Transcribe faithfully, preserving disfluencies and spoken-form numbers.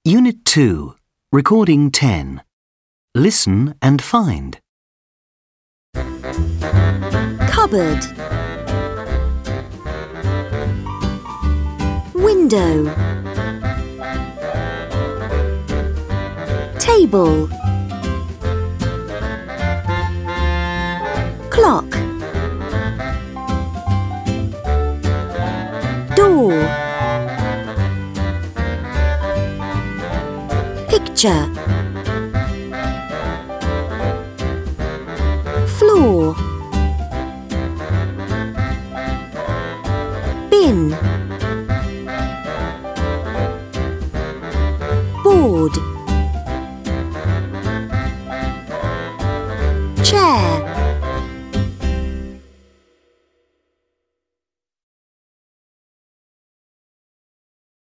Unit two, Recording ten. Listen and find. Cupboard. Window. Table. Clock. Door. Picture. Floor. Bin. Board. Chair.